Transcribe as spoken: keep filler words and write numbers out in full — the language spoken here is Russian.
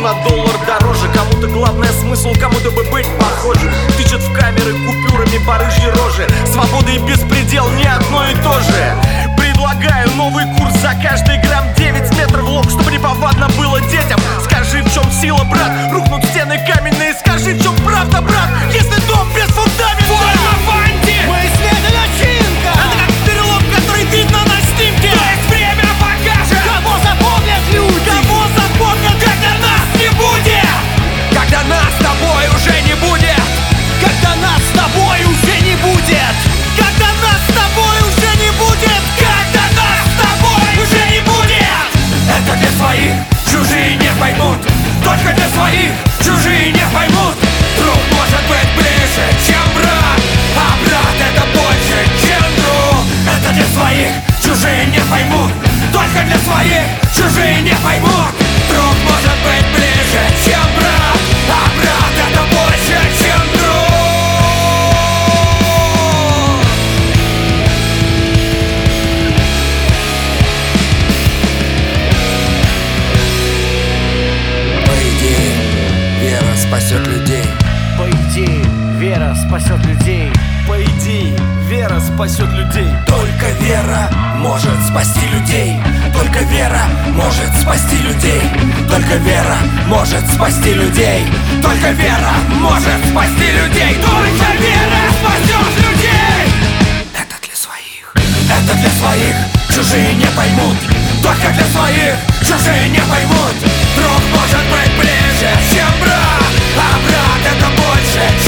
на доллар дороже. Кому-то главное смысл, кому-то бы быть похожим. Тычет в камеры купюрами по рыжьей роже. Свобода и беспредел не одно и то же. Предлагаю новый курс за каждый грамм. Девять метров в лоб, чтобы неповадно было детям. Скажи, в чем сила, брат? Рухнут стены каменные. Скажи, в чем правда, брат? Если дом без фундамента. Мы свет и начинка. Это как перелом, который видно на снимке. То есть время покажет, кого запомнят люди, Кого запомнят, когда нас не будет, когда нас с тобой уже не будет. когда нас с тобой уже не будет, Когда нас с тобой уже не будет. когда нас с тобой уже не будет. Это для своих, чужие не поймут. Только для своих, чужие не поймут. Друг может быть ближе, чем брат, а брат это больше, чем друг. Это для своих, чужие не поймут. Только для своих, чужие не поймут. Друг может быть ближе, чем брат, а брат это больше, чем друг. По идее, вера спасет людей. По идее, вера спасет людей. По идее, вера спасет людей. Только вера может спасти людей. Только вера может спасти людей. Только вера может спасти людей. Только вера может спасти людей. Только вера спасет людей. Это для своих. Это для своих, чужие не поймут. Только для своих, чужие не поймут. Друг может быть ближе, чем брат, а брат это больше,